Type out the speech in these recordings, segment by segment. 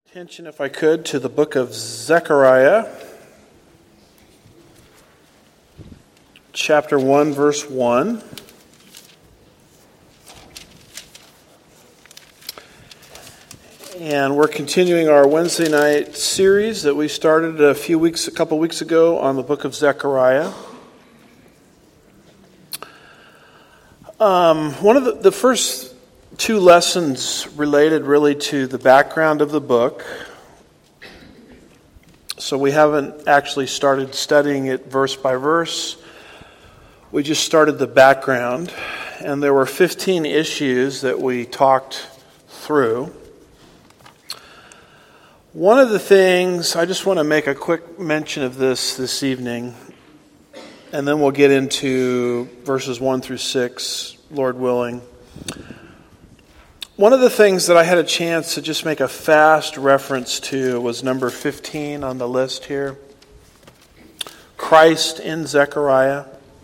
Attention, if I could, to the book of Zechariah, chapter 1, verse 1. And we're continuing our Wednesday night series that we started a couple weeks ago on the book of Zechariah. One of the first two lessons related really to the background of the book. So we haven't actually started studying it verse by verse. We just started the background. And there were 15 issues that we talked through. One of the things, I just want to make a quick mention of this evening. And then we'll get into verses 1 through 6, Lord willing. One of the things that I had a chance to just make a fast reference to was number 15 on the list here. Christ in Zechariah.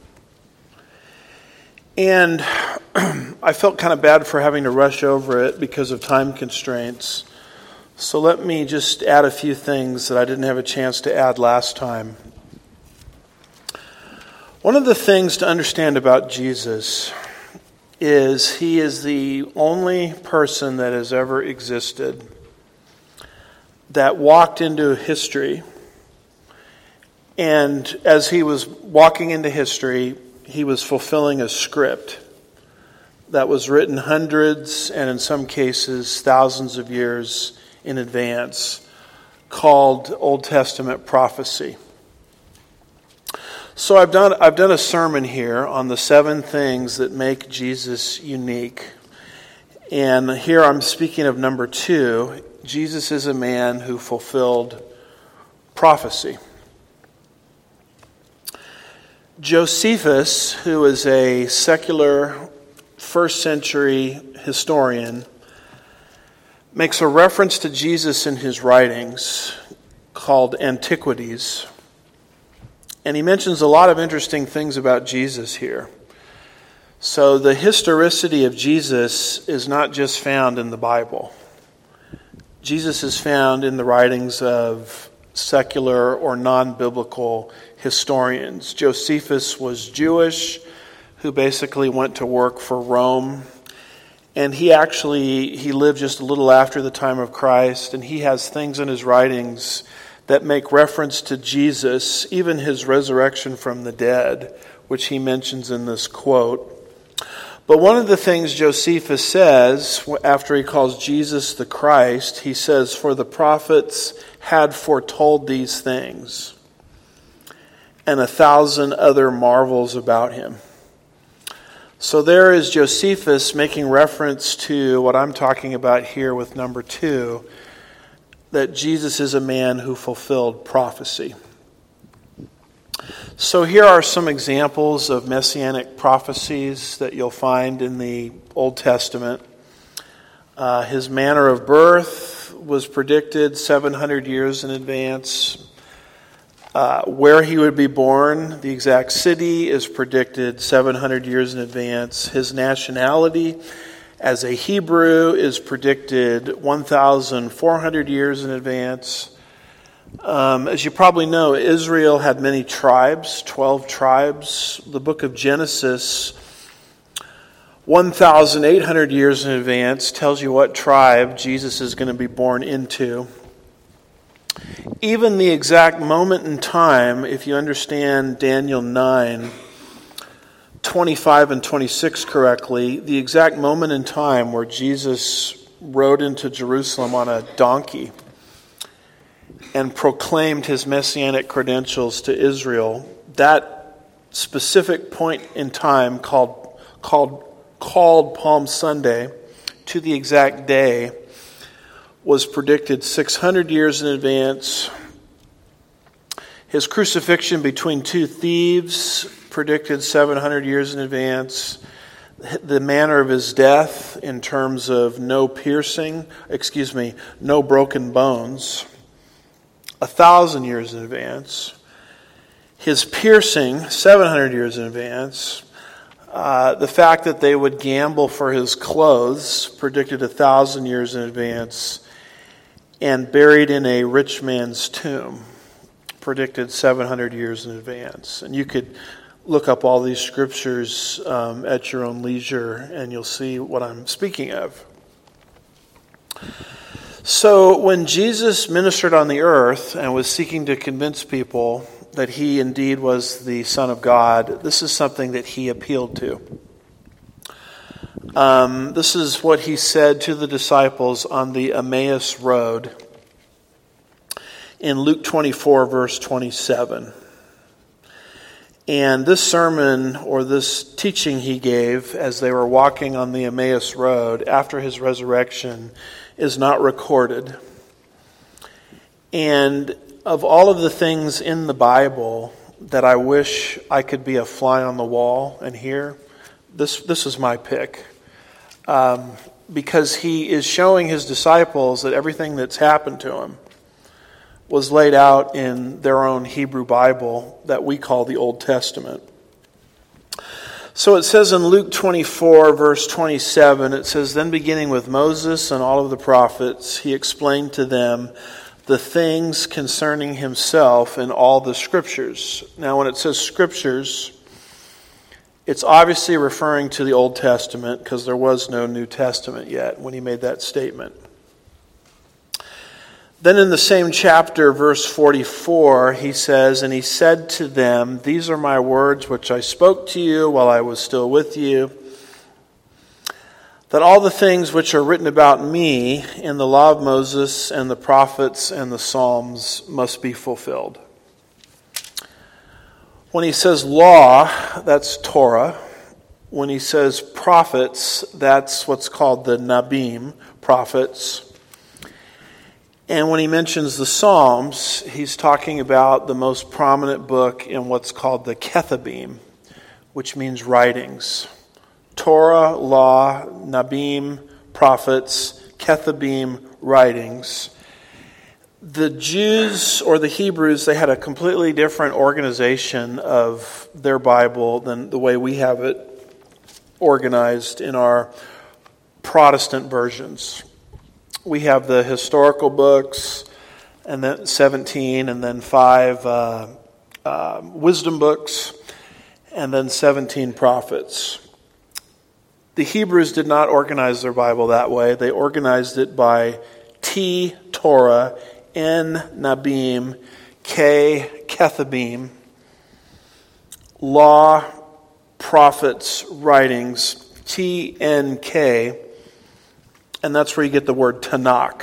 And I felt kind of bad for having to rush over it because of time constraints. So let me just add a few things that I didn't have a chance to add last time. One of the things to understand about Jesus is he is the only person that has ever existed that walked into history. And as he was walking into history, he was fulfilling a script that was written hundreds and in some cases thousands of years in advance, called Old Testament prophecy. So I've done a sermon here on the 7 things that make Jesus unique. And here I'm speaking of number 2. Jesus is a man who fulfilled prophecy. Josephus, who is a secular first century historian, makes a reference to Jesus in his writings called Antiquities. And he mentions a lot of interesting things about Jesus here. So the historicity of Jesus is not just found in the Bible. Jesus is found in the writings of secular or non-biblical historians. Josephus was Jewish, who basically went to work for Rome. And he lived just a little after the time of Christ. And he has things in his writings that make reference to Jesus, even his resurrection from the dead, which he mentions in this quote. But one of the things Josephus says, after he calls Jesus the Christ, he says, "For the prophets had foretold these things, and 1,000 other marvels about him." So there is Josephus making reference to what I'm talking about here with number 2, that Jesus is a man who fulfilled prophecy. So here are some examples of messianic prophecies that you'll find in the Old Testament. His manner of birth was predicted 700 years in advance. Where he would be born, the exact city, is predicted 700 years in advance. His nationality as a Hebrew is predicted 1,400 years in advance. As you probably know, Israel had many tribes, 12 tribes. The book of Genesis, 1,800 years in advance, tells you what tribe Jesus is going to be born into. Even the exact moment in time, if you understand Daniel 9, 25 and 26 correctly, the exact moment in time where Jesus rode into Jerusalem on a donkey and proclaimed his messianic credentials to Israel, that specific point in time called Palm Sunday, to the exact day, was predicted 600 years in advance. His crucifixion between 2 thieves, predicted 700 years in advance. The manner of his death in terms of no broken bones, 1,000 years in advance. His piercing, 700 years in advance. The fact that they would gamble for his clothes, predicted 1,000 years in advance. and buried in a rich man's tomb, predicted 700 years in advance. And you could look up all these scriptures at your own leisure, and you'll see what I'm speaking of. So when Jesus ministered on the earth and was seeking to convince people that he indeed was the Son of God, this is something that he appealed to. This is what he said to the disciples on the Emmaus Road in Luke 24, verse 27. And this sermon, or this teaching he gave as they were walking on the Emmaus Road after his resurrection, is not recorded. And of all of the things in the Bible that I wish I could be a fly on the wall and hear, this is my pick. Because he is showing his disciples that everything that's happened to him was laid out in their own Hebrew Bible that we call the Old Testament. So it says in Luke 24, verse 27, it says, "Then beginning with Moses and all of the prophets, he explained to them the things concerning himself in all the scriptures." Now when it says scriptures, it's obviously referring to the Old Testament because there was no New Testament yet when he made that statement. Then in the same chapter, verse 44, he says, "And he said to them, 'These are my words which I spoke to you while I was still with you, that all the things which are written about me in the law of Moses and the prophets and the Psalms must be fulfilled.'" When he says law, that's Torah. When he says prophets, that's what's called the Nabim, prophets. And when he mentions the Psalms, he's talking about the most prominent book in what's called the Kethabim, which means writings. Torah, law, Nabim, prophets, Kethabim, writings. The Jews or the Hebrews, they had a completely different organization of their Bible than the way we have it organized in our Protestant versions. We have the historical books, and then 17, and then 5 wisdom books, and then 17 prophets. The Hebrews did not organize their Bible that way. They organized it by T, Torah, N, Nabim, K, Kethabim, law, prophets, writings, T, N, K, and that's where you get the word Tanakh.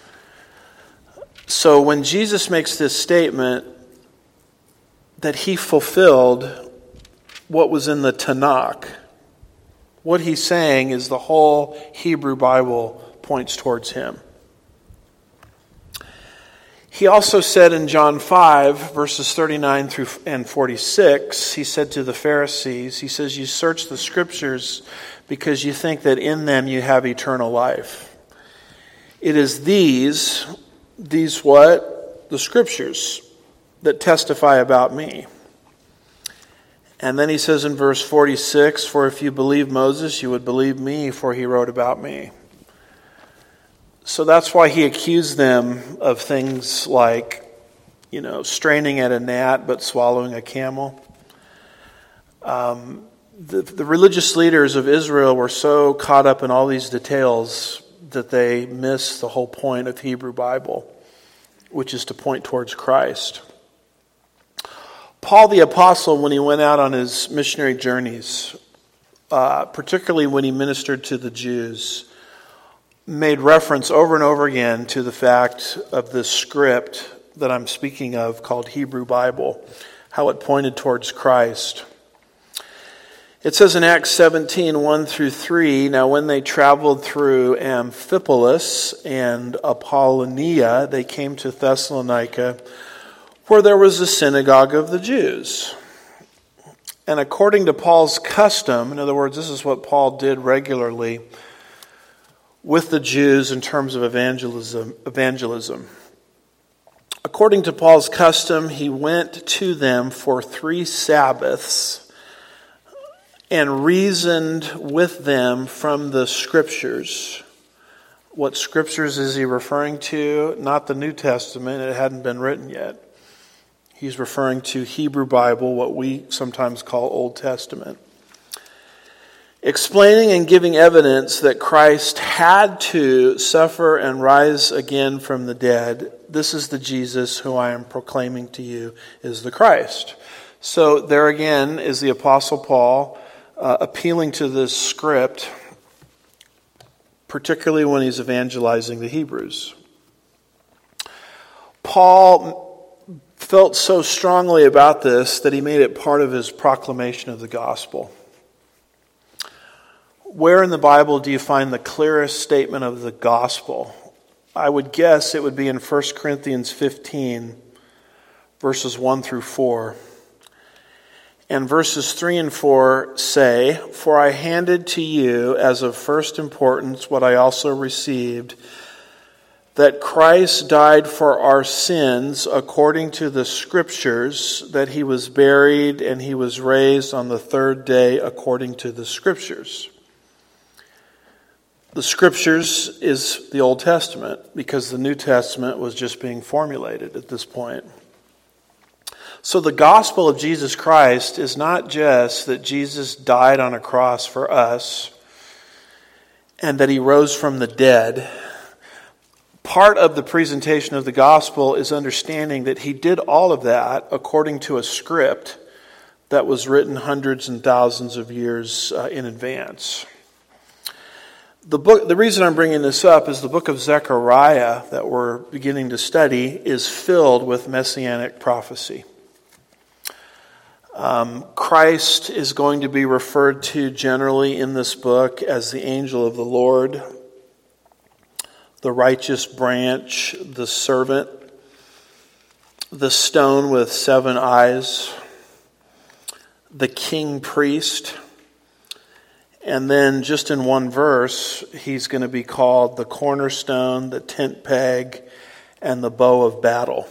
So when Jesus makes this statement that he fulfilled what was in the Tanakh, what he's saying is the whole Hebrew Bible points towards him. He also said in John 5, verses 39 through and 46, he said to the Pharisees, he says, "You search the scriptures because you think that in them you have eternal life. It is these what? The scriptures that testify about me." And then he says in verse 46, "For if you believe Moses, you would believe me, for he wrote about me." So that's why he accused them of things like, straining at a gnat but swallowing a camel. The religious leaders of Israel were so caught up in all these details that they missed the whole point of Hebrew Bible, which is to point towards Christ. Paul the Apostle, when he went out on his missionary journeys, particularly when he ministered to the Jews, made reference over and over again to the fact of this script that I'm speaking of called Hebrew Bible, how it pointed towards Christ. It says in Acts 17, 1 through 3, "Now when they traveled through Amphipolis and Apollonia, they came to Thessalonica, where there was a synagogue of the Jews. And according to Paul's custom," in other words, this is what Paul did regularly with the Jews in terms of evangelism. According to Paul's custom, he went to them for 3 Sabbaths and reasoned with them from the scriptures What scriptures is he referring to? Not the New Testament. It hadn't been written yet. He's referring to Hebrew Bible, what we sometimes call Old Testament. Explaining and giving evidence that Christ had to suffer and rise again from the dead. This is the Jesus who I am proclaiming to you is the Christ. So there again is the Apostle Paul appealing to this script, particularly when he's evangelizing the Hebrews. Paul felt so strongly about this that he made it part of his proclamation of the gospel. Where in the Bible do you find the clearest statement of the gospel? I would guess it would be in 1 Corinthians 15, verses 1 through 4. And verses 3 and 4 say, "For I handed to you as of first importance what I also received, that Christ died for our sins according to the Scriptures, that he was buried and he was raised on the third day according to the Scriptures." The Scriptures is the Old Testament because the New Testament was just being formulated at this point. So the gospel of Jesus Christ is not just that Jesus died on a cross for us and that he rose from the dead. Part of the presentation of the gospel is understanding that he did all of that according to a script that was written hundreds and thousands of years in advance. The reason I'm bringing this up is the book of Zechariah that we're beginning to study is filled with messianic prophecy. Christ is going to be referred to generally in this book as the angel of the Lord, the righteous branch, the servant, the stone with 7 eyes, the king priest, and then just in one verse, he's going to be called the cornerstone, the tent peg, and the bow of battle.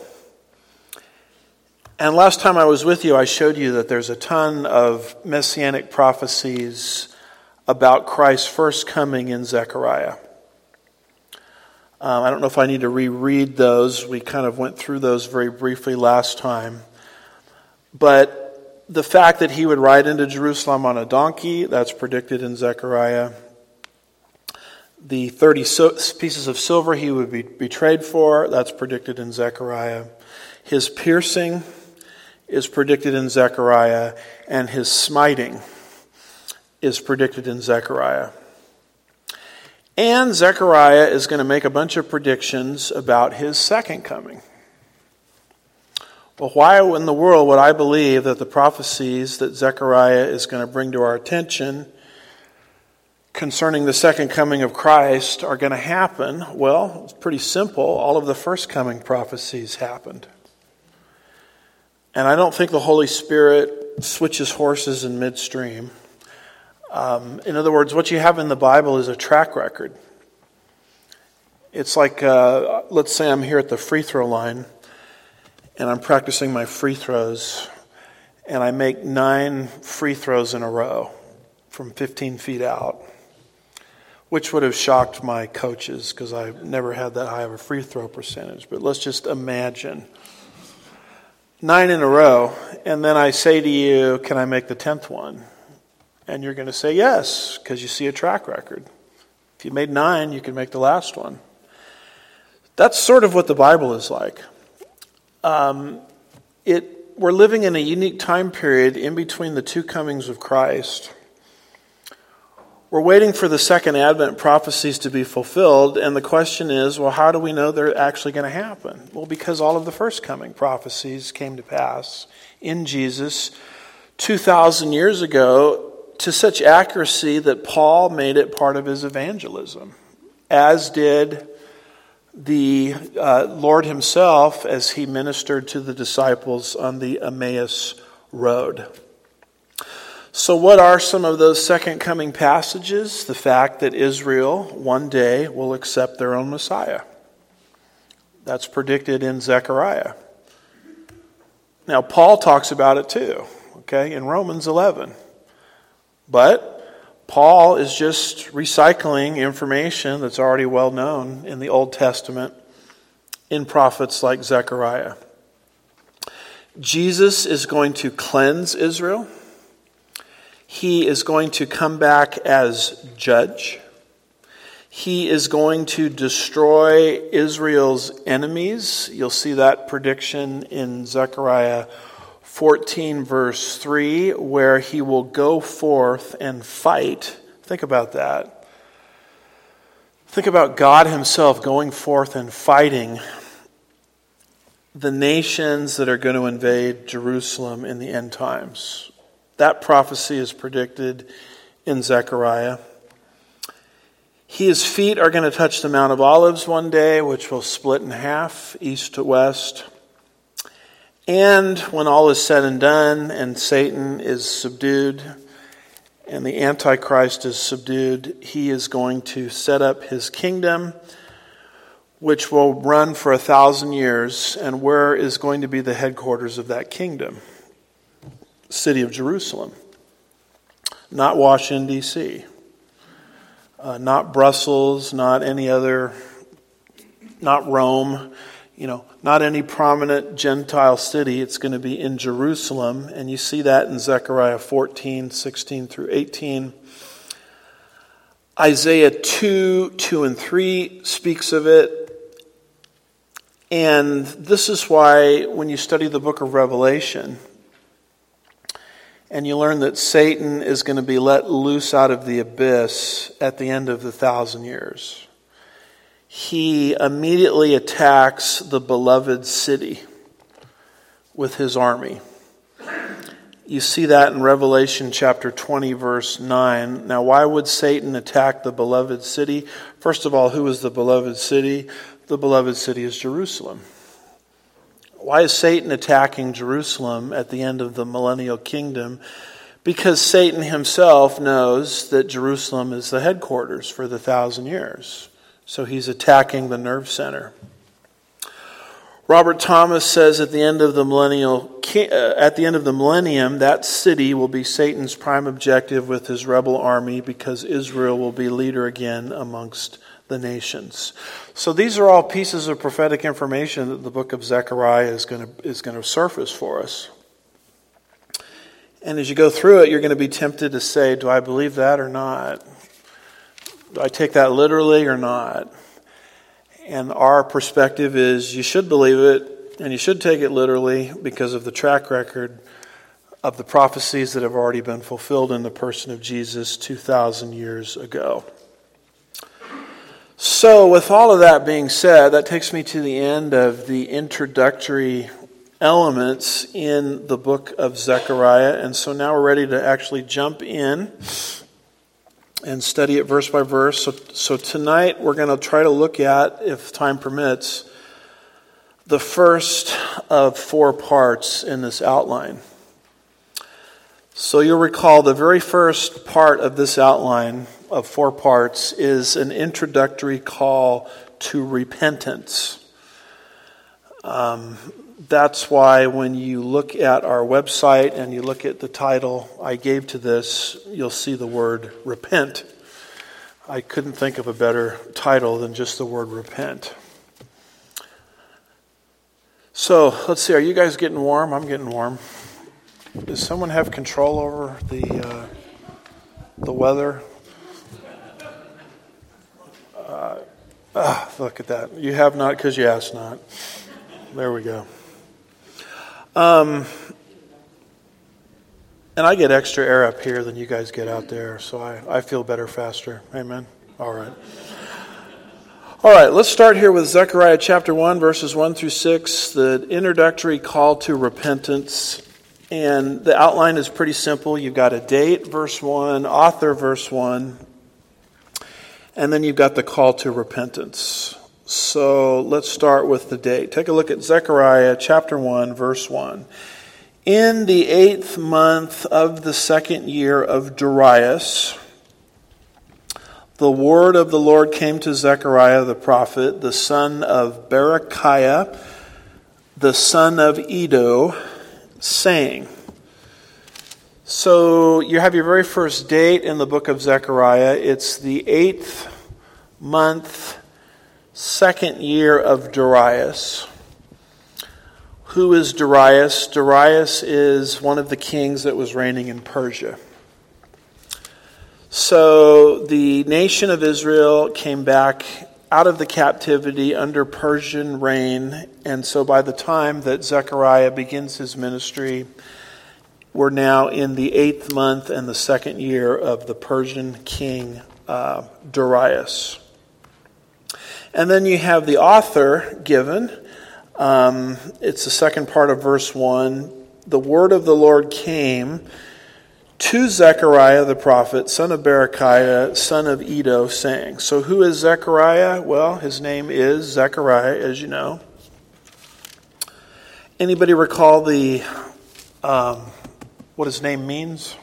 And last time I was with you, I showed you that there's a ton of messianic prophecies about Christ's first coming in Zechariah. I don't know if I need to reread those. We kind of went through those very briefly last time. But the fact that he would ride into Jerusalem on a donkey, that's predicted in Zechariah. The 30 pieces of silver he would be betrayed for, that's predicted in Zechariah. His piercing is predicted in Zechariah, and his smiting is predicted in Zechariah. And Zechariah is going to make a bunch of predictions about his second coming. Well, why in the world would I believe that the prophecies that Zechariah is going to bring to our attention concerning the second coming of Christ are going to happen? Well, it's pretty simple. All of the first coming prophecies happened. And I don't think the Holy Spirit switches horses in midstream. In other words, what you have in the Bible is a track record. It's like, let's say I'm here at the free throw line, and I'm practicing my free throws, and I make 9 free throws in a row from 15 feet out, which would have shocked my coaches because I've never had that high of a free throw percentage. But let's just imagine 9 in a row, and then I say to you, can I make the 10th one? And you're going to say yes, because you see a track record. If you made 9, you can make the last one. That's sort of what the Bible is like. We're living in a unique time period in between the two comings of Christ. We're waiting for the second advent prophecies to be fulfilled, and the question is, well, how do we know they're actually going to happen? Well, because all of the first coming prophecies came to pass in Jesus 2,000 years ago to such accuracy that Paul made it part of his evangelism, as did the Lord himself as he ministered to the disciples on the Emmaus Road. So what are some of those second coming passages? The fact that Israel one day will accept their own Messiah. That's predicted in Zechariah. Now Paul talks about it too, okay, in Romans 11. But Paul is just recycling information that's already well known in the Old Testament in prophets like Zechariah. Jesus is going to cleanse Israel. He is going to come back as judge. He is going to destroy Israel's enemies. You'll see that prediction in Zechariah 14 verse 3, where he will go forth and fight. Think about that. Think about God himself going forth and fighting the nations that are going to invade Jerusalem in the end times. That prophecy is predicted in Zechariah. His feet are going to touch the Mount of Olives one day, which will split in half, east to west. And when all is said and done, and Satan is subdued, and the Antichrist is subdued, he is going to set up his kingdom, which will run for 1,000 years. And where is going to be the headquarters of that kingdom? City of Jerusalem. Not Washington, D.C., not Brussels, not any other, not Rome, not any prominent Gentile city. It's going to be in Jerusalem. And you see that in Zechariah 14, 16 through 18. Isaiah 2 and 3 speaks of it. And this is why when you study the book of Revelation, and you learn that Satan is going to be let loose out of the abyss at the end of the 1,000 years, he immediately attacks the beloved city with his army. You see that in Revelation chapter 20, verse 9. Now, why would Satan attack the beloved city? First of all, who is the beloved city? The beloved city is Jerusalem. Why is Satan attacking Jerusalem at the end of the millennial kingdom? Because Satan himself knows that Jerusalem is the headquarters for the 1,000 years. So he's attacking the nerve center. Robert Thomas says at the end of the millennium, that city will be Satan's prime objective with his rebel army, because Israel will be leader again amongst the nations. So these are all pieces of prophetic information that the book of Zechariah is going to surface for us. And as you go through it, you're going to be tempted to say, do I believe that or not? Do I take that literally or not? And our perspective is you should believe it and you should take it literally because of the track record of the prophecies that have already been fulfilled in the person of Jesus 2,000 years ago. So with all of that being said, that takes me to the end of the introductory elements in the book of Zechariah. And so now we're ready to actually jump in and study it verse by verse. So tonight we're going to try to look at, if time permits, the first of 4 parts in this outline. So you'll recall the very first part of this outline of 4 parts is an introductory call to repentance. That's why when you look at our website and you look at the title I gave to this, you'll see the word repent. I couldn't think of a better title than just the word repent. So let's see, are you guys getting warm? I'm getting warm. Does someone have control over the weather? Look at that. You have not because you asked not. There we go. And I get extra air up here than you guys get out there, so I feel better faster. Amen? All right. All right, let's start here with Zechariah chapter 1, verses 1 through 6, the introductory call to repentance. And the outline is pretty simple. You've got a date, verse 1, author, verse 1, and then you've got the call to repentance. So let's start with the date. Take a look at Zechariah chapter 1, verse 1. In the 8th month of the 2nd year of Darius, the word of the Lord came to Zechariah the prophet, the son of Berechiah, the son of Iddo, saying. So you have your very first date in the book of Zechariah. It's the 8th month, 2nd year of Darius. Who is Darius? Darius is one of the kings that was reigning in Persia. So the nation of Israel came back out of the captivity under Persian reign, and so by the time that Zechariah begins his ministry, we're now in the 8th month and the 2nd year of the Persian king Darius. And then you have the author given. It's the second part of verse 1. The word of the Lord came to Zechariah the prophet, son of Berechiah, son of Iddo, saying. So who is Zechariah? Well, his name is Zechariah, as you know. Anybody recall what his name means?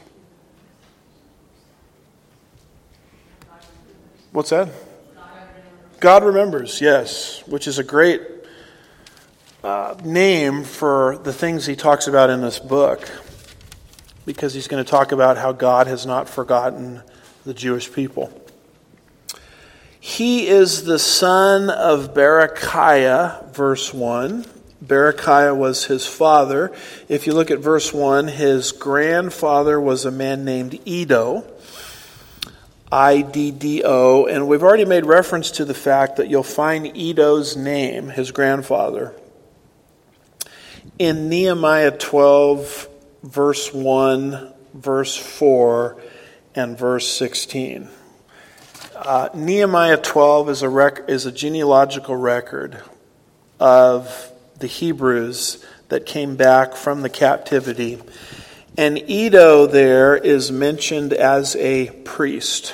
What's that? God remembers, yes, which is a great name for the things he talks about in this book, because he's going to talk about how God has not forgotten the Jewish people. He is the son of Berechiah, verse 1. Berechiah was his father. If you look at verse 1, his grandfather was a man named Iddo, Iddo, and we've already made reference to the fact that you'll find Iddo's name, his grandfather, in Nehemiah 12, verse 1, verse 4, and verse 16. Nehemiah 12 is a genealogical record of the Hebrews that came back from the captivity. And Iddo there is mentioned as a priest.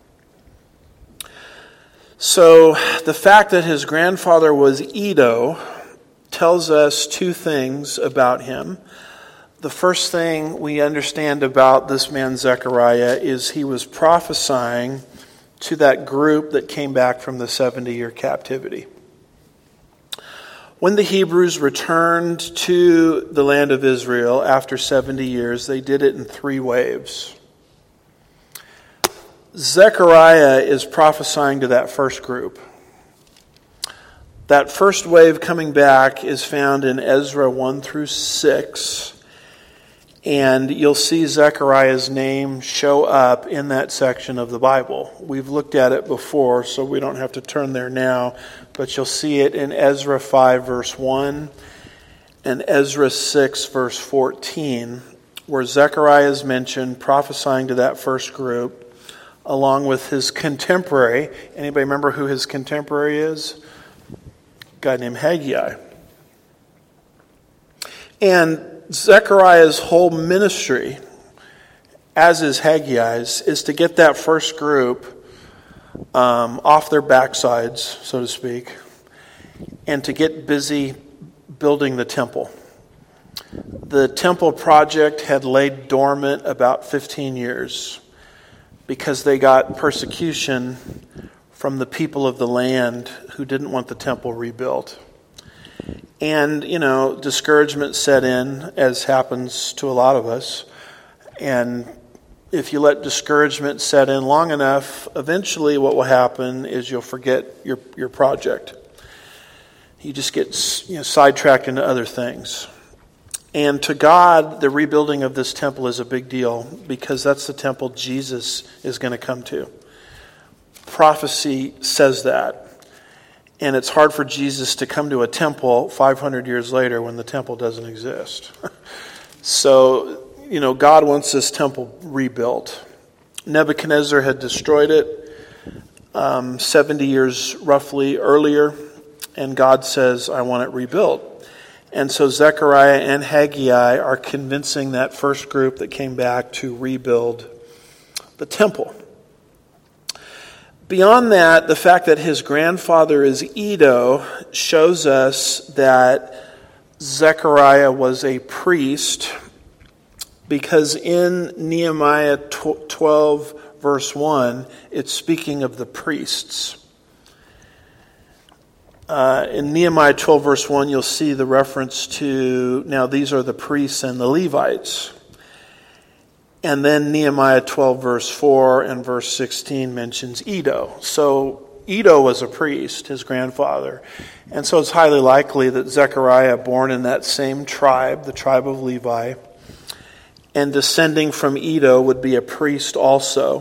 So the fact that his grandfather was Iddo tells us two things about him. The first thing we understand about this man Zechariah is he was prophesying to that group that came back from the 70-year captivity. When the Hebrews returned to the land of Israel after 70 years, they did it in 3 waves. Zechariah is prophesying to that first group. That first wave coming back is found in Ezra 1 through 6. And you'll see Zechariah's name show up in that section of the Bible. We've looked at it before, so we don't have to turn there now. But you'll see it in Ezra 5, verse 1, and Ezra 6, verse 14, where Zechariah is mentioned prophesying to that first group, along with his contemporary. Anybody remember who his contemporary is? A guy named Haggai. And Zechariah's whole ministry, as is Haggai's, is to get that first group off their backsides, so to speak, and to get busy building the temple. The temple project had laid dormant about 15 years because they got persecution from the people of the land who didn't want the temple rebuilt. And, discouragement set in, as happens to a lot of us. And if you let discouragement set in long enough, eventually what will happen is you'll forget your project. You just get sidetracked into other things. And to God, the rebuilding of this temple is a big deal because that's the temple Jesus is going to come to. Prophecy says that. And it's hard for Jesus to come to a temple 500 years later when the temple doesn't exist. So, God wants this temple rebuilt. Nebuchadnezzar had destroyed it 70 years roughly earlier, and God says, I want it rebuilt. And so Zechariah and Haggai are convincing that first group that came back to rebuild the temple. Beyond that, the fact that his grandfather is Iddo shows us that Zechariah was a priest, because in Nehemiah 12, verse 1, it's speaking of the priests. In Nehemiah 12, verse 1, you'll see the reference to, now these are the priests and the Levites. And then Nehemiah 12 verse 4 and verse 16 mentions Iddo. So Iddo was a priest, his grandfather. And so it's highly likely that Zechariah, born in that same tribe, the tribe of Levi, and descending from Iddo, would be a priest also.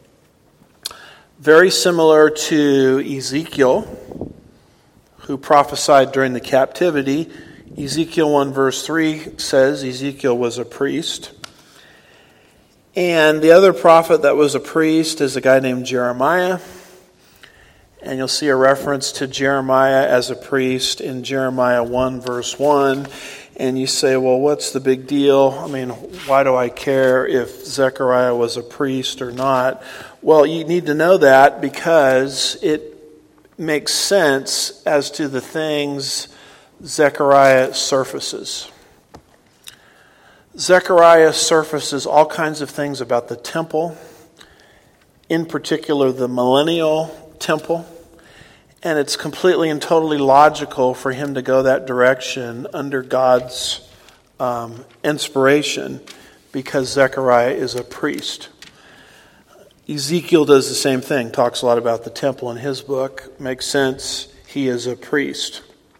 Very similar to Ezekiel, who prophesied during the captivity. Ezekiel 1 verse 3 says Ezekiel was a priest. And the other prophet that was a priest is a guy named Jeremiah. And you'll see a reference to Jeremiah as a priest in Jeremiah 1 verse 1. And you say, well, what's the big deal? I mean, why do I care if Zechariah was a priest or not? Well, you need to know that because it makes sense as to the things Zechariah surfaces. Zechariah surfaces all kinds of things about the temple, in particular the millennial temple, and it's completely and totally logical for him to go that direction under God's inspiration because Zechariah is a priest. Ezekiel does the same thing, talks a lot about the temple in his book. Makes sense, he is a priest.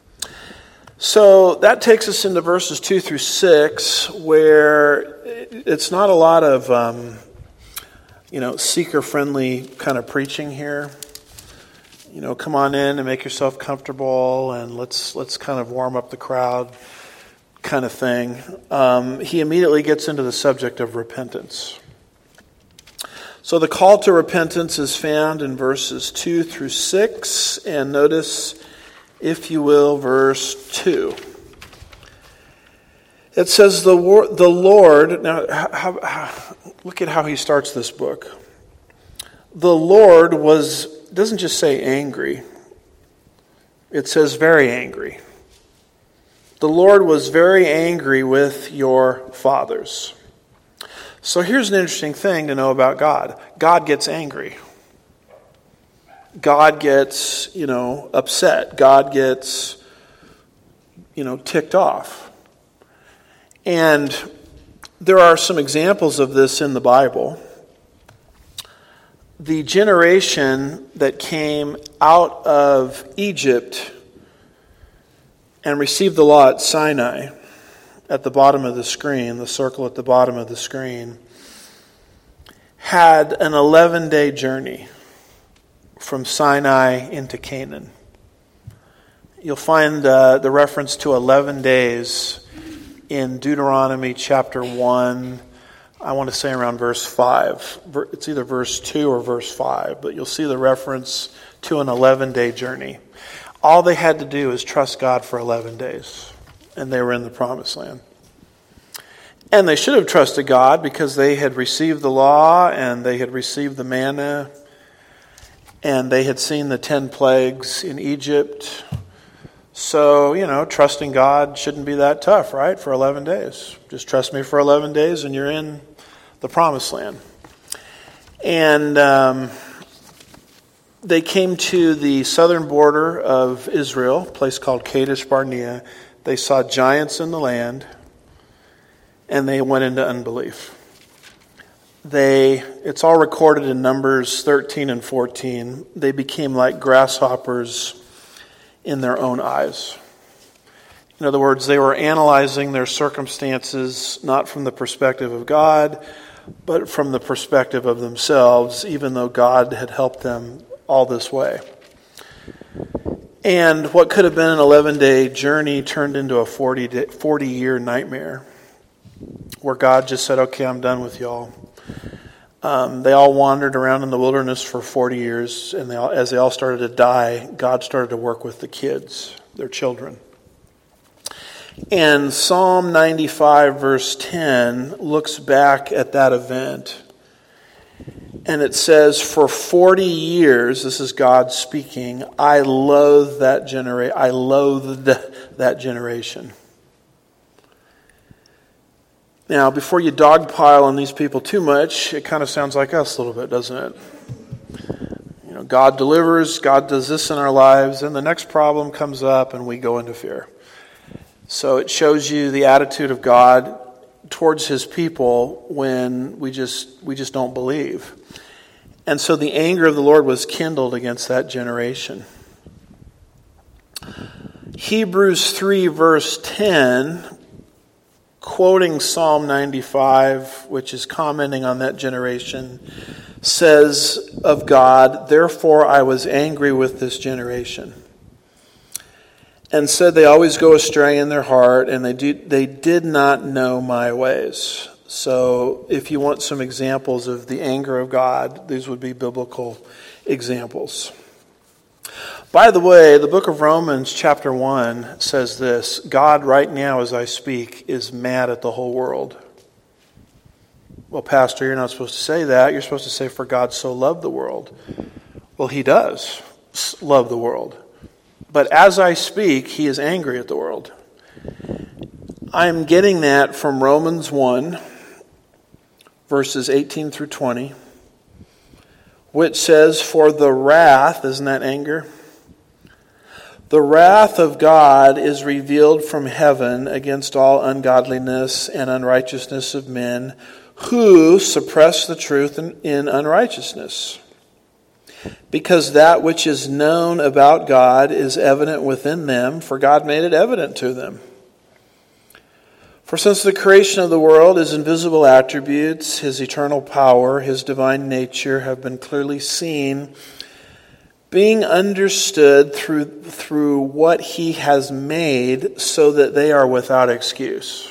So that takes us into verses 2 through 6, where it's not a lot of, seeker-friendly kind of preaching here. Come on in and make yourself comfortable, and let's kind of warm up the crowd kind of thing. He immediately gets into the subject of repentance. So the call to repentance is found in verses 2 through 6, and notice, if you will, verse 2. It says, the Lord, now look at how he starts this book. The Lord doesn't just say angry, it says very angry. The Lord was very angry with your fathers. So here's an interesting thing to know about God. God gets angry. God gets, upset. God gets, ticked off. And there are some examples of this in the Bible. The generation that came out of Egypt and received the law at Sinai, at the bottom of the screen, the circle at the bottom of the screen, had an 11-day journey from Sinai into Canaan. You'll find the reference to 11 days in Deuteronomy chapter 1, I want to say around verse 5. It's either verse 2 or verse 5, but you'll see the reference to an 11-day journey. All they had to do is trust God for 11 days, and they were in the promised land. And they should have trusted God because they had received the law and they had received the manna and they had seen the 10 plagues in Egypt. So, trusting God shouldn't be that tough, right? For 11 days. Just trust me for 11 days and you're in the promised land. And they came to the southern border of Israel, a place called Kadesh Barnea. They saw giants in the land, and they went into unbelief. It's all recorded in Numbers 13 and 14. They became like grasshoppers in their own eyes. In other words, they were analyzing their circumstances not from the perspective of God, but from the perspective of themselves, even though God had helped them all this way. And what could have been an 11-day journey turned into a 40-year nightmare, where God just said, okay, I'm done with y'all. They all wandered around in the wilderness for 40 years, and as they all started to die, God started to work with the kids, their children. And Psalm 95 verse 10 looks back at that event, and it says, for 40 years, this is God speaking, I loathed that generation. Now, before you dogpile on these people too much, it kind of sounds like us a little bit, doesn't it? God delivers, God does this in our lives, and the next problem comes up and we go into fear. So it shows you the attitude of God. towards his people when we just don't believe. And so the anger of the Lord was kindled against that generation. Hebrews 3 verse 10, quoting Psalm 95, which is commenting on that generation, says of God, "Therefore I was angry with this generation, and said they always go astray in their heart, and they did not know my ways." So if you want some examples of the anger of God, these would be biblical examples. By the way, the book of Romans chapter 1 says this: God right now as I speak is mad at the whole world. Well, Pastor, you're not supposed to say that. You're supposed to say, "For God so loved the world." Well, he does love the world. But as I speak, he is angry at the world. I'm getting that from Romans 1, verses 18 through 20, which says, "For the wrath," isn't that anger? "The wrath of God is revealed from heaven against all ungodliness and unrighteousness of men who suppress the truth in unrighteousness. Because that which is known about God is evident within them, for God made it evident to them. For since the creation of the world, his invisible attributes, his eternal power, his divine nature have been clearly seen, being understood through what he has made, so that they are without excuse."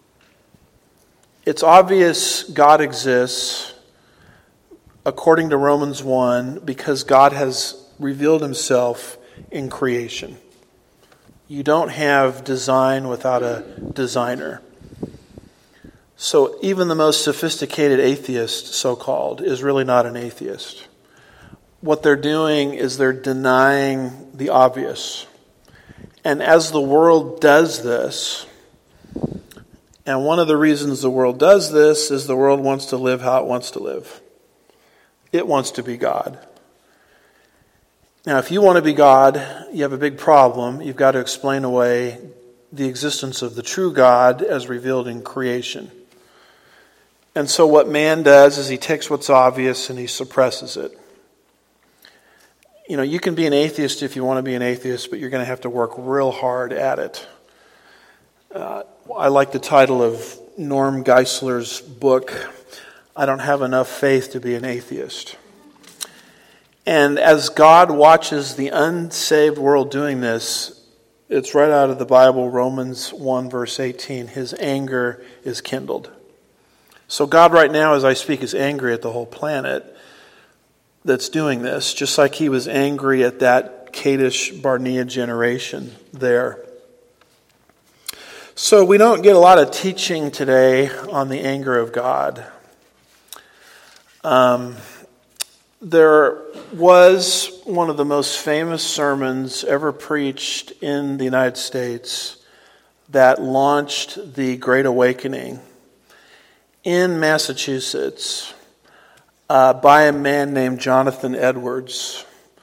It's obvious God exists, according to Romans 1, because God has revealed himself in creation. You don't have design without a designer. So even the most sophisticated atheist, so-called, is really not an atheist. What they're doing is they're denying the obvious. And as the world does this, and one of the reasons the world does this is the world wants to live how it wants to live. It wants to be God. Now, if you want to be God, you have a big problem. You've got to explain away the existence of the true God as revealed in creation. And so what man does is he takes what's obvious and he suppresses it. You know, you can be an atheist if you want to be an atheist, but you're going to have to work real hard at it. I like the title of Norm Geisler's book, "I Don't Have Enough Faith to Be an Atheist." And as God watches the unsaved world doing this, it's right out of the Bible, Romans 1 verse 18, his anger is kindled. So God right now, as I speak, is angry at the whole planet that's doing this, just like he was angry at that Kadesh Barnea generation there. So we don't get a lot of teaching today on the anger of God. There was one of the most famous sermons ever preached in the United States that launched the Great Awakening in Massachusetts by a man named Jonathan Edwards,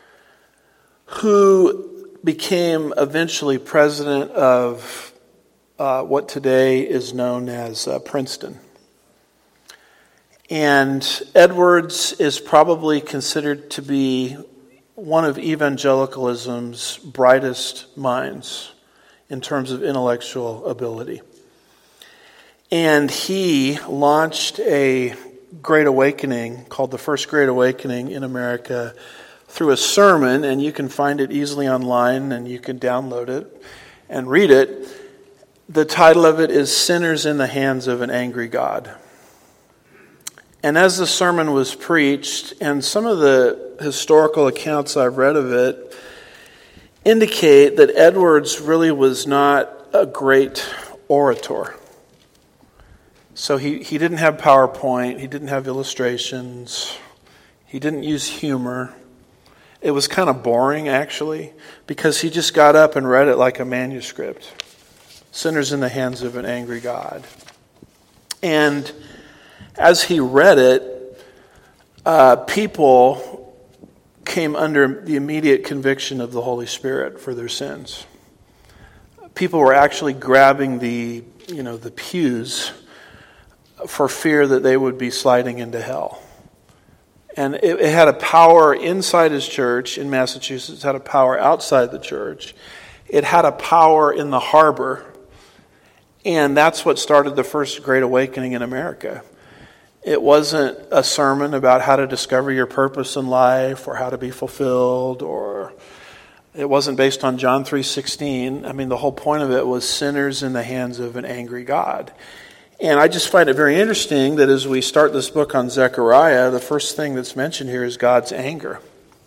who became eventually president of what today is known as Princeton. And Edwards is probably considered to be one of evangelicalism's brightest minds in terms of intellectual ability. And he launched a Great Awakening called the First Great Awakening in America through a sermon, and you can find it easily online and you can download it and read it. The title of it is "Sinners in the Hands of an Angry God." And as the sermon was preached, and some of the historical accounts I've read of it indicate that Edwards really was not a great orator. So he didn't have PowerPoint, he didn't have illustrations, he didn't use humor. It was kind of boring, actually, because he just got up and read it like a manuscript. Sinners in the hands of an angry God. And as he read it, people came under the immediate conviction of the Holy Spirit for their sins. People were actually grabbing the pews for fear that they would be sliding into hell. And it had a power inside his church in Massachusetts. It had a power outside the church. It had a power in the harbor. And that's what started the first Great Awakening in America. It wasn't a sermon about how to discover your purpose in life or how to be fulfilled, or it wasn't based on John 3:16. I mean, the whole point of it was sinners in the hands of an angry God. And I just find it very interesting that as we start this book on Zechariah, the first thing that's mentioned here is God's anger.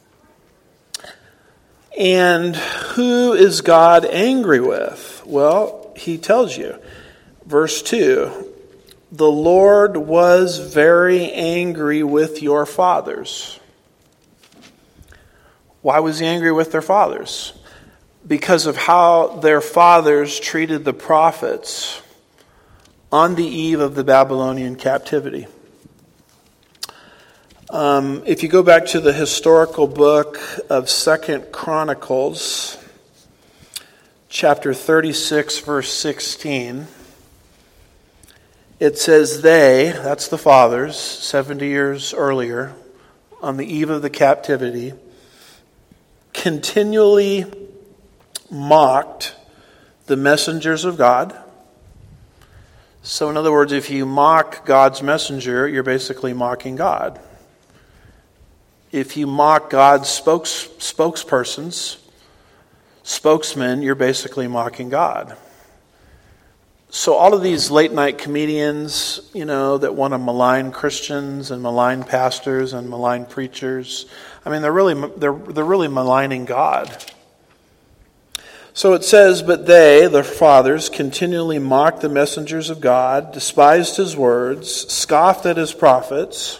And who is God angry with? Well, he tells you. Verse 2, the Lord was very angry with your fathers. Why was he angry with their fathers? Because of how their fathers treated the prophets on the eve of the Babylonian captivity. If you go back to the historical book of 2 Chronicles, chapter 36, verse 16, it says they, that's the fathers, 70 years earlier, on the eve of the captivity, continually mocked the messengers of God. So in other words, if you mock God's messenger, you're basically mocking God. If you mock God's spokespersons, spokesmen, you're basically mocking God. So all of these late night comedians, that want to malign Christians and malign pastors and malign preachers, I mean, they're really maligning God. So it says, but they, the fathers, continually mocked the messengers of God, despised his words, scoffed at his prophets,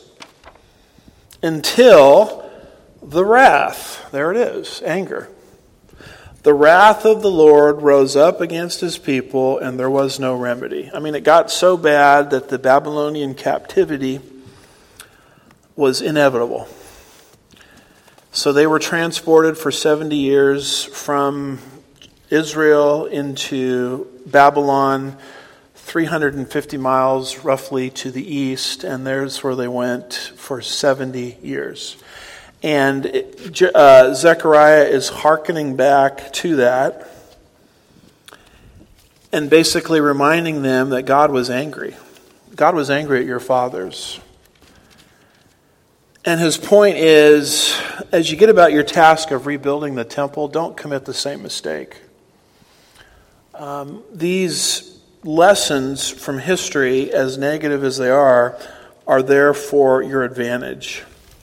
until the wrath, there it is, anger. The wrath of the Lord rose up against his people, and there was no remedy. I mean, it got so bad that the Babylonian captivity was inevitable. So they were transported for 70 years from Israel into Babylon, 350 miles roughly to the east, and there's where they went for 70 years. And Zechariah is hearkening back to that and basically reminding them that God was angry. God was angry at your fathers. And his point is, as you get about your task of rebuilding the temple, don't commit the same mistake. These lessons from history, as negative as they are there for your advantage.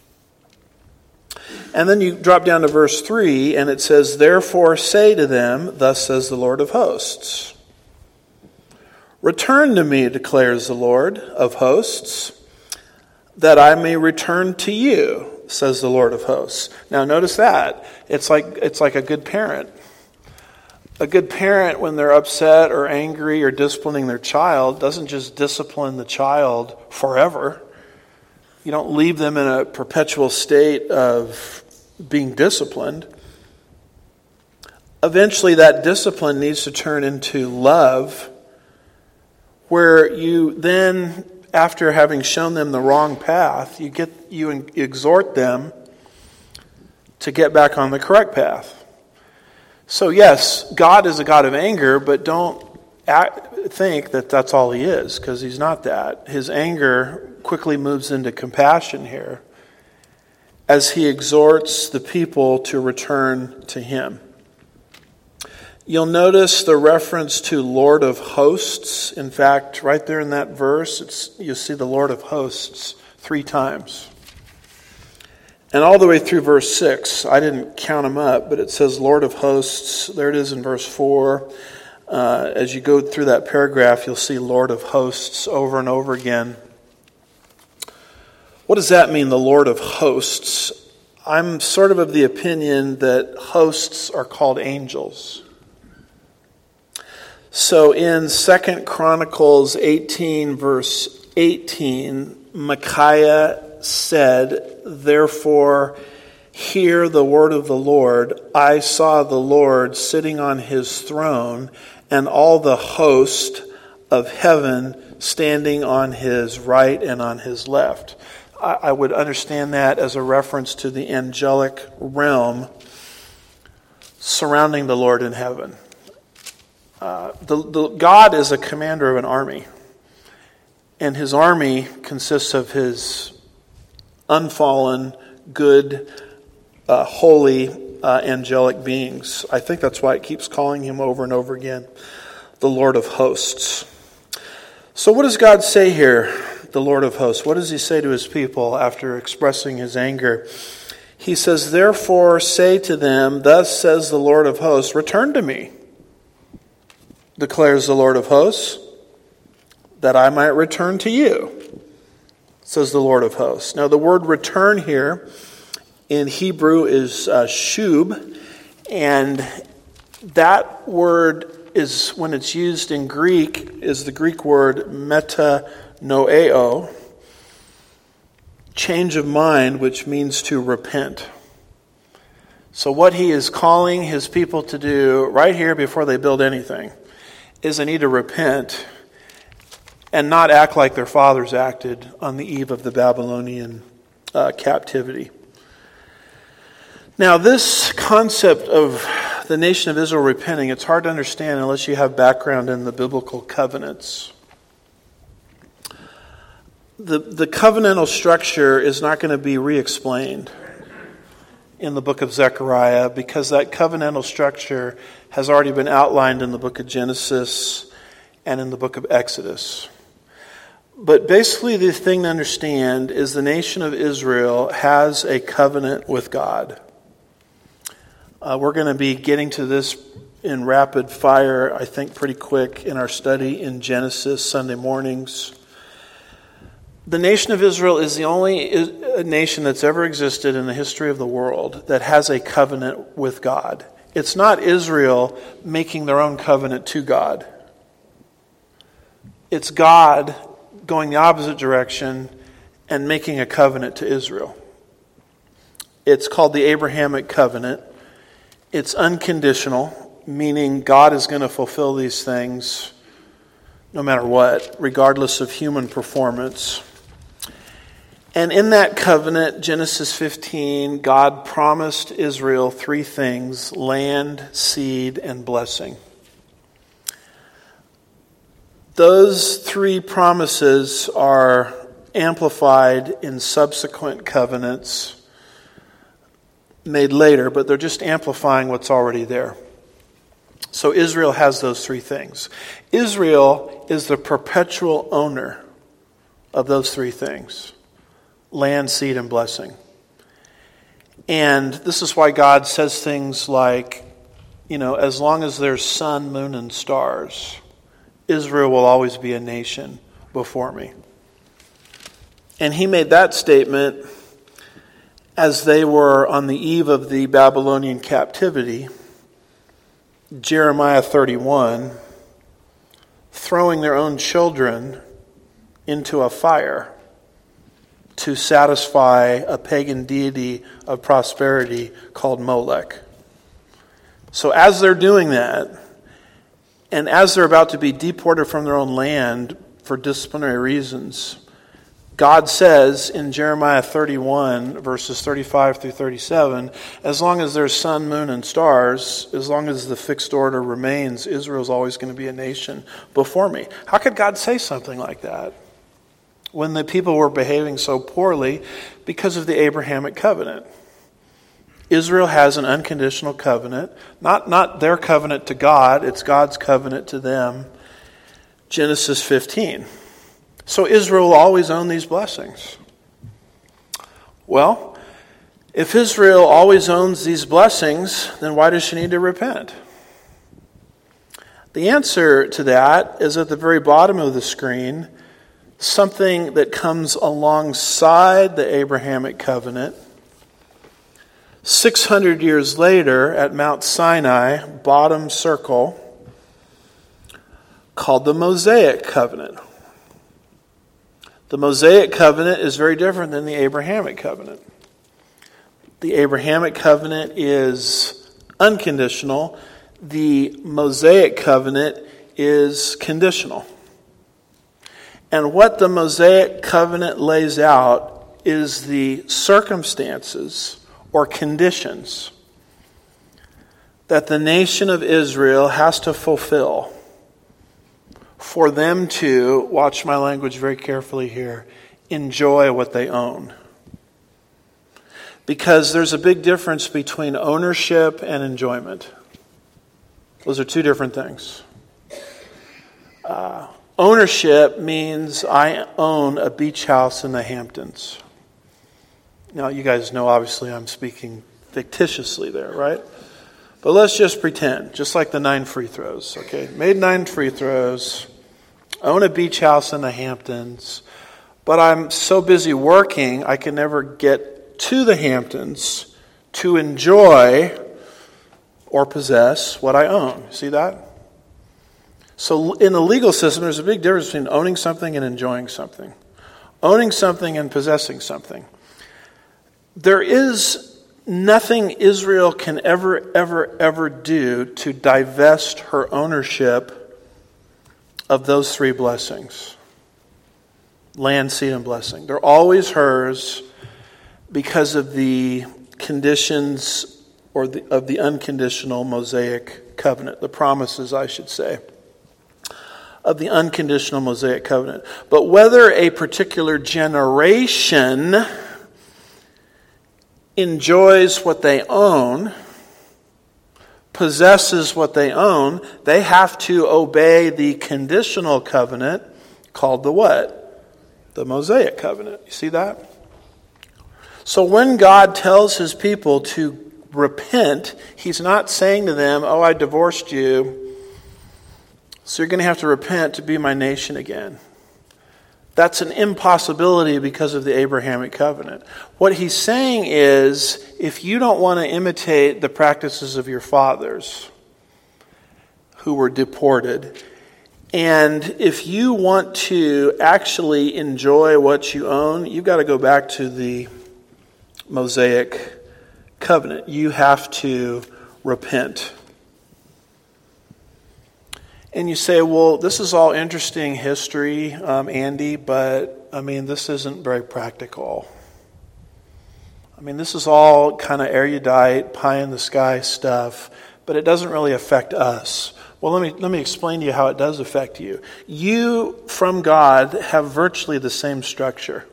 And then you drop down to verse 3, and it says, therefore say to them, thus says the Lord of hosts. Return to me, declares the Lord of hosts, that I may return to you, says the Lord of hosts. Now notice that. It's like a good parent. A good parent, when they're upset or angry or disciplining their child, doesn't just discipline the child forever. You don't leave them in a perpetual state of being disciplined. Eventually that discipline needs to turn into love, where you then, after having shown them the wrong path, you exhort them to get back on the correct path. So yes, God is a God of anger, but don't think that that's all he is, because he's not that. His anger quickly moves into compassion here as he exhorts the people to return to him. You'll notice the reference to Lord of hosts. In fact, right there in that verse, you see the Lord of hosts 3 times. And all the way through verse 6, I didn't count them up, but it says Lord of hosts. There it is in verse 4. As you go through that paragraph, you'll see Lord of hosts over and over again. What does that mean, the Lord of hosts? I'm sort of the opinion that hosts are called angels. So in 2 Chronicles 18, verse 18, Micaiah said, therefore, hear the word of the Lord. I saw the Lord sitting on his throne, and all the host of heaven standing on his right and on his left. I would understand that as a reference to the angelic realm surrounding the Lord in heaven. God is a commander of an army, and his army consists of his unfallen, good, holy, angelic beings. I think that's why it keeps calling him over and over again, the Lord of hosts. So what does God say here, the Lord of hosts? What does he say to his people after expressing his anger? He says, therefore say to them, thus says the Lord of hosts, return to me, declares the Lord of hosts, that I might return to you, says the Lord of hosts. Now the word return here in Hebrew is shub, and that word is, when it's used in Greek, is the Greek word metanoeo, change of mind, which means to repent. So what he is calling his people to do right here before they build anything is they need to repent and not act like their fathers acted on the eve of the Babylonian captivity. Now, this concept of the nation of Israel repenting, it's hard to understand unless you have background in the biblical covenants. The covenantal structure is not going to be re-explained in the book of Zechariah because that covenantal structure has already been outlined in the book of Genesis and in the book of Exodus. But basically the thing to understand is the nation of Israel has a covenant with God. We're going to be getting to this in rapid fire, I think pretty quick, in our study in Genesis Sunday mornings. The nation of Israel is the only nation that's ever existed in the history of the world that has a covenant with God. It's not Israel making their own covenant to God. It's God going the opposite direction and making a covenant to Israel. It's called the Abrahamic covenant. It's unconditional, meaning God is going to fulfill these things no matter what, regardless of human performance. And in that covenant, Genesis 15, God promised Israel three things: land, seed, and blessing. Those three promises are amplified in subsequent covenants made later, but they're just amplifying what's already there. So Israel has those three things. Israel is the perpetual owner of those three things: land, seed, and blessing. And this is why God says things like, as long as there's sun, moon, and stars, Israel will always be a nation before me. And he made that statement as they were on the eve of the Babylonian captivity, Jeremiah 31, throwing their own children into a fire to satisfy a pagan deity of prosperity called Molech. So as they're doing that, and as they're about to be deported from their own land for disciplinary reasons, God says in Jeremiah 31, verses 35 through 37, as long as there's sun, moon, and stars, as long as the fixed order remains, Israel's always going to be a nation before me. How could God say something like that when the people were behaving so poorly because of the Abrahamic covenant? Israel has an unconditional covenant, not their covenant to God, it's God's covenant to them. Genesis 15. So Israel will always own these blessings. Well, if Israel always owns these blessings, then why does she need to repent? The answer to that is at the very bottom of the screen, something that comes alongside the Abrahamic covenant. 600 years later at Mount Sinai, bottom circle, called the Mosaic covenant. The Mosaic covenant is very different than the Abrahamic covenant. The Abrahamic covenant is unconditional. The Mosaic covenant is conditional. And what the Mosaic covenant lays out is the circumstances or conditions that the nation of Israel has to fulfill for them to, watch my language very carefully here, enjoy what they own. Because there's a big difference between ownership and enjoyment. Those are two different things. Ownership means I own a beach house in the Hamptons. Now, you guys know, obviously, I'm speaking fictitiously there, right? But let's just pretend, just like the 9 free throws, okay? Made 9 free throws, own a beach house in the Hamptons, but I'm so busy working, I can never get to the Hamptons to enjoy or possess what I own. See that? So in the legal system, there's a big difference between owning something and enjoying something. Owning something and possessing something. There is nothing Israel can ever do to divest her ownership of those 3 blessings. Land, seed, and blessing. They're always hers because of the conditions of the unconditional Mosaic covenant. The promises, I should say, of the unconditional Mosaic covenant. But whether a particular generation enjoys what they own, possesses what they own, they have to obey the conditional covenant called the what? The Mosaic covenant. You see that? So when God tells his people to repent, he's not saying to them, oh, I divorced you, so you're going to have to repent to be my nation again. That's an impossibility because of the Abrahamic covenant. What he's saying is, if you don't want to imitate the practices of your fathers who were deported, and if you want to actually enjoy what you own, you've got to go back to the Mosaic covenant. You have to repent. And you say, well, this is all interesting history, Andy, but, this isn't very practical. This is all kind of erudite, pie-in-the-sky stuff, but it doesn't really affect us. Well, let me explain to you how it does affect you. You, from God, have virtually the same structure.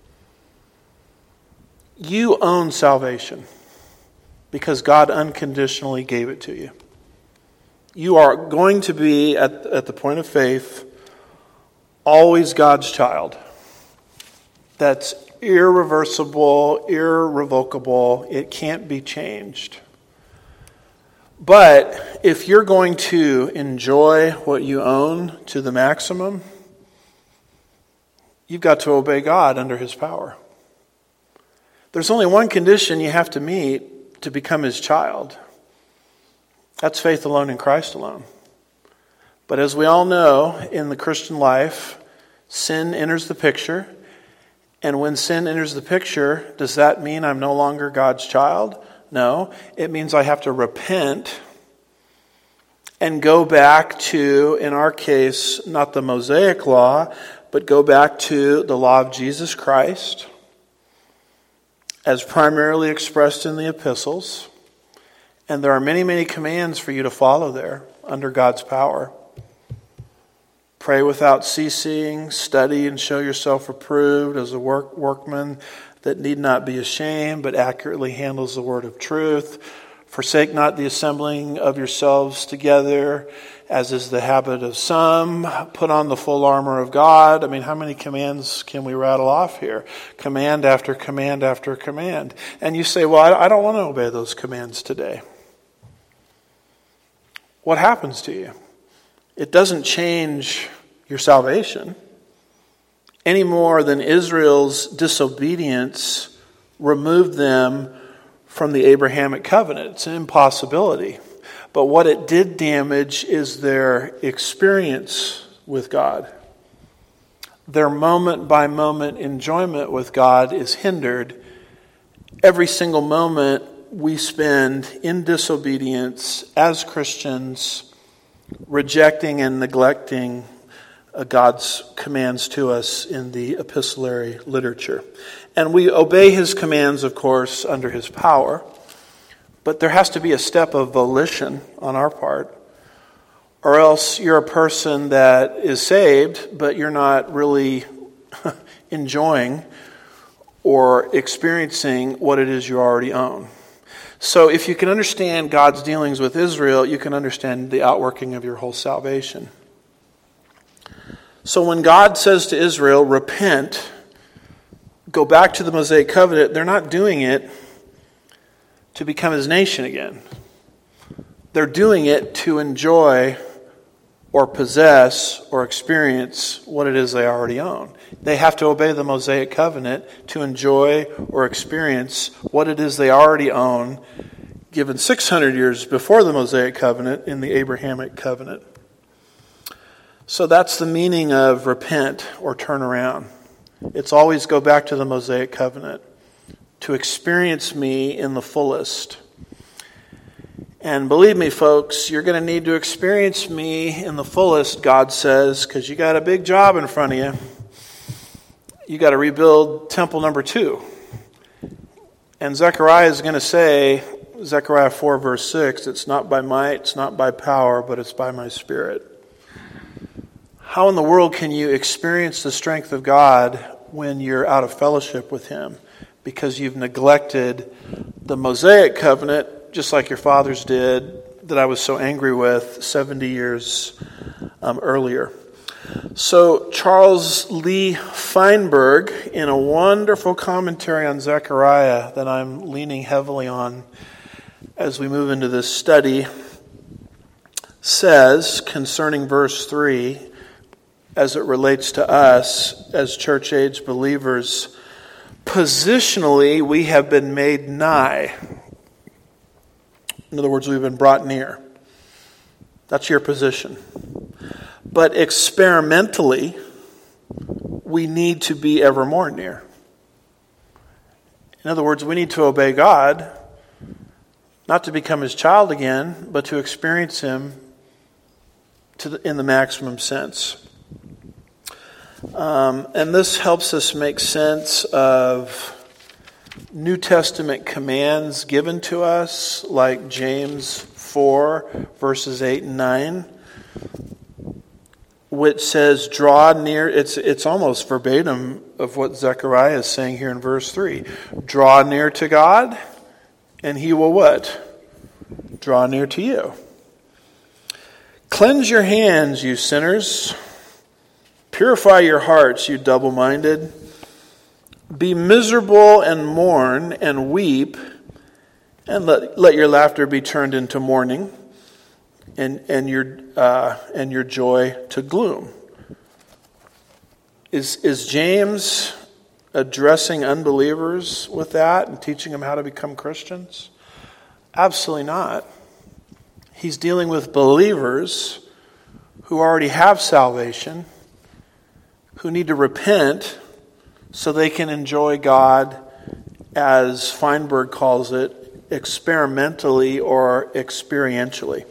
You own salvation because God unconditionally gave it to you. You are going to be, at the point of faith, always God's child. That's irreversible, irrevocable. It can't be changed. But if you're going to enjoy what you own to the maximum, you've got to obey God under his power. There's only one condition you have to meet to become his child. That's faith alone in Christ alone. But as we all know, in the Christian life, sin enters the picture. And when sin enters the picture, does that mean I'm no longer God's child? No. It means I have to repent and go back to, in our case, not the Mosaic law, but go back to the law of Jesus Christ, as primarily expressed in the epistles. And there are many, many commands for you to follow there under God's power. Pray without ceasing, study and show yourself approved as a workman that need not be ashamed, but accurately handles the word of truth. Forsake not the assembling of yourselves together, as is the habit of some. Put on the full armor of God. How many commands can we rattle off here? Command after command after command. And you say, well, I don't want to obey those commands today. What happens to you? It doesn't change your salvation any more than Israel's disobedience removed them from the Abrahamic covenant. It's an impossibility. But what it did damage is their experience with God. Their moment-by-moment enjoyment with God is hindered every single moment we spend in disobedience as Christians, rejecting and neglecting God's commands to us in the epistolary literature. And we obey his commands, of course, under his power. But there has to be a step of volition on our part. Or else you're a person that is saved, but you're not really enjoying or experiencing what it is you already own. So if you can understand God's dealings with Israel, you can understand the outworking of your whole salvation. So when God says to Israel, repent, go back to the Mosaic covenant, they're not doing it to become his nation again. They're doing it to enjoy or possess or experience what it is they already own. They have to obey the Mosaic covenant to enjoy or experience what it is they already own, given 600 years before the Mosaic covenant in the Abrahamic covenant. So that's the meaning of repent or turn around. It's always go back to the Mosaic covenant to experience me in the fullest. And believe me, folks, you're going to need to experience me in the fullest, God says, because you got a big job in front of you. You got to rebuild temple number 2. And Zechariah is going to say, Zechariah 4 verse 6, it's not by might, it's not by power, but it's by my Spirit. How in the world can you experience the strength of God when you're out of fellowship with him? Because you've neglected the Mosaic covenant, just like your fathers did, that I was so angry with 70 years earlier. So Charles Lee Feinberg, in a wonderful commentary on Zechariah that I'm leaning heavily on as we move into this study, says concerning verse 3, as it relates to us as church-age believers, positionally we have been made nigh. In other words, we've been brought near. That's your position. But experimentally, we need to be ever more near. In other words, we need to obey God, not to become his child again, but to experience him in the maximum sense. And this helps us make sense of New Testament commands given to us, like James 4, verses 8 and 9, which says, draw near. It's almost verbatim of what Zechariah is saying here in verse 3. Draw near to God, and he will what? Draw near to you. Cleanse your hands, you sinners. Purify your hearts, you double-minded. Be miserable and mourn and weep, and let your laughter be turned into mourning, and your joy to gloom. Is James addressing unbelievers with that and teaching them how to become Christians? Absolutely not. He's dealing with believers who already have salvation, who need to repent so they can enjoy God, as Feinberg calls it, experimentally or experientially.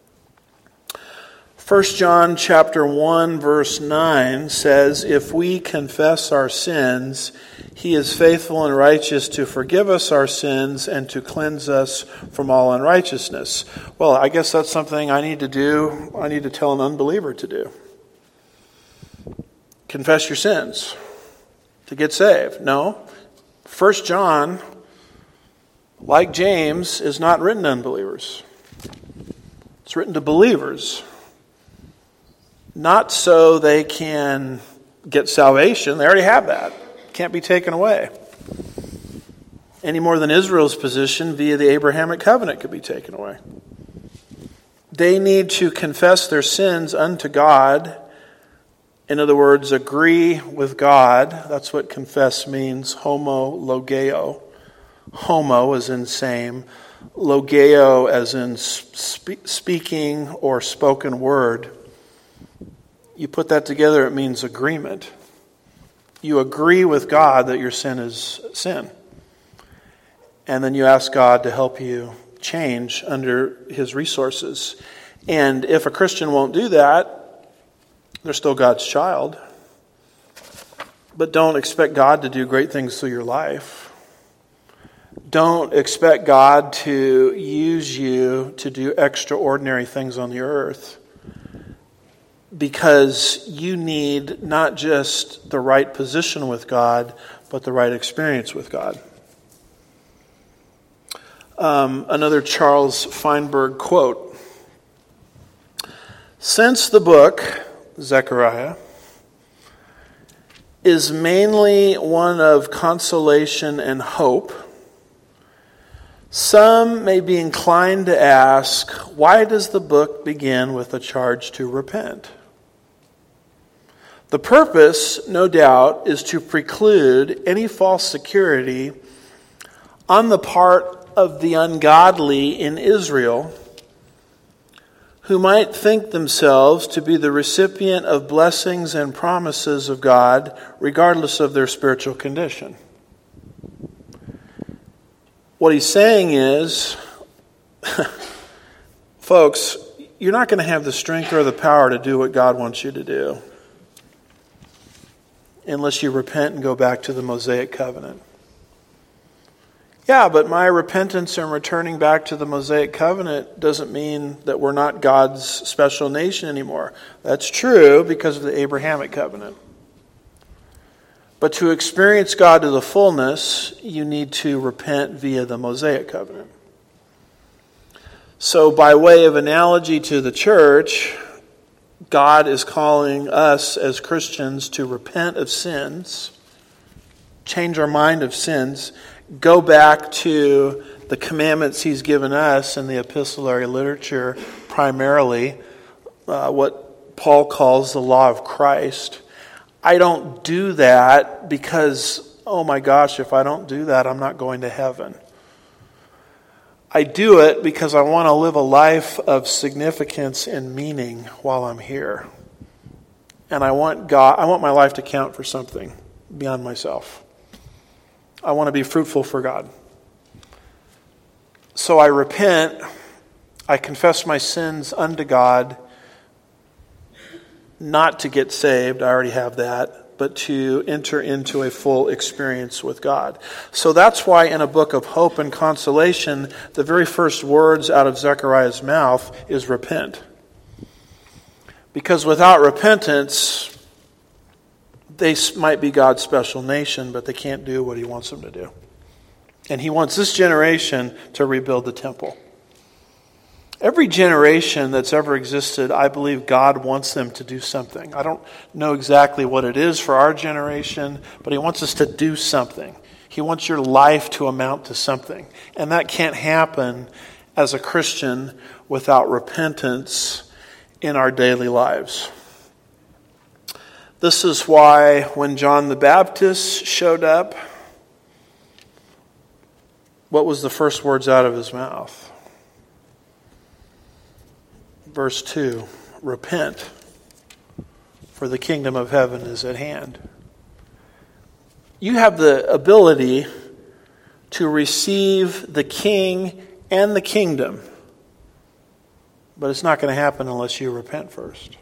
1 John chapter 1 verse 9 says, if we confess our sins, he is faithful and righteous to forgive us our sins and to cleanse us from all unrighteousness. Well, I guess that's something I need to do. I need to tell an unbeliever to do. Confess your sins to get saved. No. 1 John, like James, is not written to unbelievers. It's written to believers. Not so they can get salvation. They already have that. It can't be taken away. Any more than Israel's position via the Abrahamic covenant could be taken away. They need to confess their sins unto God. In other words, agree with God. That's what confess means. Homo logeo. Homo as in same. Logeo as in speaking or spoken word. You put that together, it means agreement. You agree with God that your sin is sin. And then you ask God to help you change under his resources. And if a Christian won't do that, They're still God's child. But don't expect God to do great things through your life. Don't expect God to use you to do extraordinary things on the earth, because you need not just the right position with God, but the right experience with God. Another Charles Feinberg quote: "Since the book, Zechariah, is mainly one of consolation and hope, some may be inclined to ask, why does the book begin with a charge to repent? The purpose, no doubt, is to preclude any false security on the part of the ungodly in Israel, who might think themselves to be the recipient of blessings and promises of God, regardless of their spiritual condition." What he's saying is, folks, you're not going to have the strength or the power to do what God wants you to do unless you repent and go back to the Mosaic covenant. Yeah, but my repentance and returning back to the Mosaic covenant doesn't mean that we're not God's special nation anymore. That's true because of the Abrahamic covenant. But to experience God to the fullness, you need to repent via the Mosaic covenant. So by way of analogy to the church, God is calling us as Christians to repent of sins, change our mind of sins, go back to the commandments he's given us in the epistolary literature, primarily what Paul calls the law of Christ. I don't do that because, oh my gosh, if I don't do that, I'm not going to heaven. I do it because I want to live a life of significance and meaning while I'm here. And I want my life to count for something beyond myself. I want to be fruitful for God. So I repent, I confess my sins unto God, not to get saved, I already have that, but to enter into a full experience with God. So that's why in a book of hope and consolation, the very first words out of Zechariah's mouth is repent. Because without repentance, they might be God's special nation, but they can't do what he wants them to do. And he wants this generation to rebuild the temple. Every generation that's ever existed, I believe God wants them to do something. I don't know exactly what it is for our generation, but he wants us to do something. He wants your life to amount to something. And that can't happen as a Christian without repentance in our daily lives. This is why when John the Baptist showed up, what was the first words out of his mouth? Verse 2, repent, for the kingdom of heaven is at hand. You have the ability to receive the king and the kingdom, but it's not going to happen unless you repent first.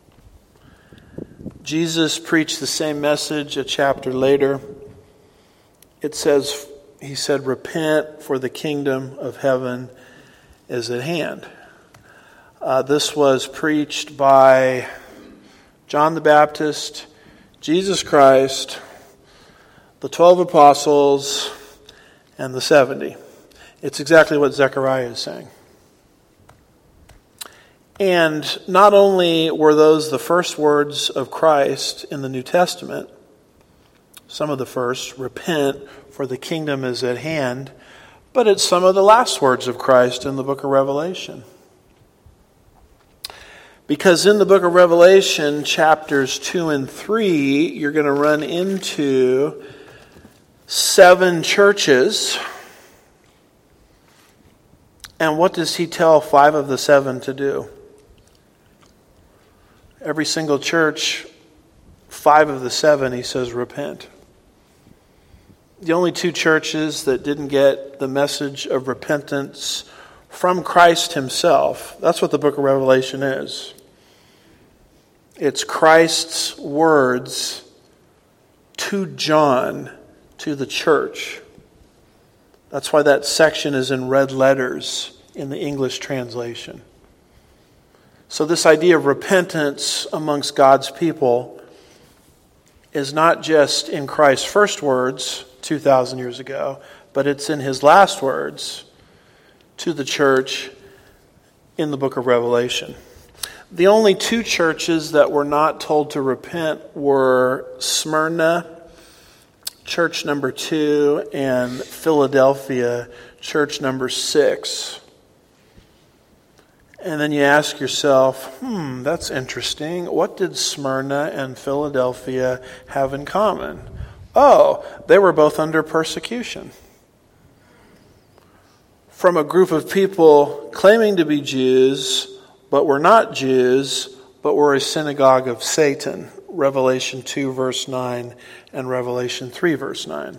Jesus preached the same message a chapter later. He said, repent, for the kingdom of heaven is at hand. This was preached by John the Baptist, Jesus Christ, the 12 apostles, and the 70. It's exactly what Zechariah is saying. And not only were those the first words of Christ in the New Testament, some of the first, repent, for the kingdom is at hand, but it's some of the last words of Christ in the book of Revelation. Because in the book of Revelation, chapters 2 and 3, you're going to run into 7 churches. And what does he tell 5 of the 7 to do? Every single church, 5 of the 7, he says, repent. The only 2 churches that didn't get the message of repentance from Christ himself, that's what the book of Revelation is. It's Christ's words to John, to the church. That's why that section is in red letters in the English translation. So this idea of repentance amongst God's people is not just in Christ's first words 2,000 years ago, but it's in his last words to the church in the book of Revelation. The only two churches that were not told to repent were Smyrna, church number 2, and Philadelphia, church number 6. And then you ask yourself, that's interesting. What did Smyrna and Philadelphia have in common? Oh, they were both under persecution from a group of people claiming to be Jews, but were not Jews, but were a synagogue of Satan. Revelation 2 verse 9 and Revelation 3 verse 9.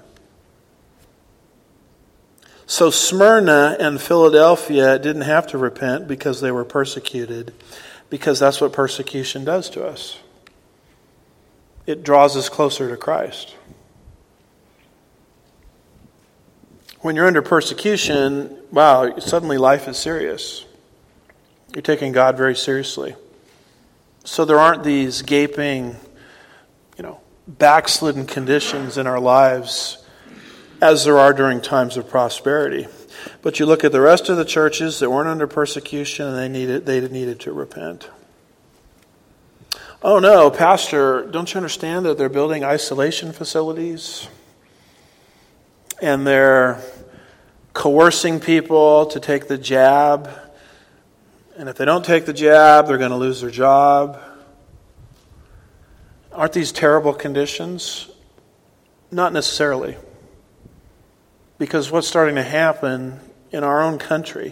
So Smyrna and Philadelphia didn't have to repent because they were persecuted, because that's what persecution does to us. It draws us closer to Christ. When you're under persecution, wow, suddenly life is serious. You're taking God very seriously. So there aren't these gaping, backslidden conditions in our lives as there are during times of prosperity. But you look at the rest of the churches that weren't under persecution and they needed to repent. Oh no, Pastor, don't you understand that they're building isolation facilities? And they're coercing people to take the jab. And if they don't take the jab, they're going to lose their job. Aren't these terrible conditions? Not necessarily. Because what's starting to happen in our own country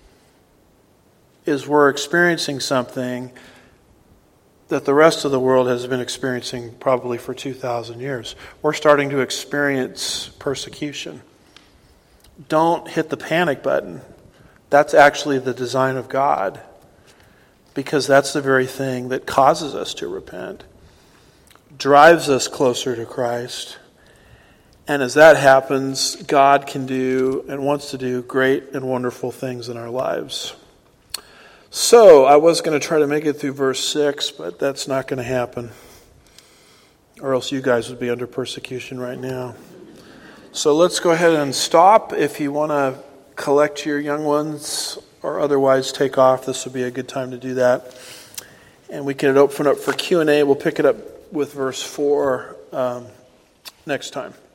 is we're experiencing something that the rest of the world has been experiencing probably for 2,000 years. We're starting to experience persecution. Don't hit the panic button. That's actually the design of God, because that's the very thing that causes us to repent, drives us closer to Christ. And as that happens, God can do and wants to do great and wonderful things in our lives. So I was going to try to make it through verse 6, but that's not going to happen. Or else you guys would be under persecution right now. So let's go ahead and stop. If you want to collect your young ones or otherwise take off, this would be a good time to do that. And we can open up for Q&A. We'll pick it up with verse 4 next time.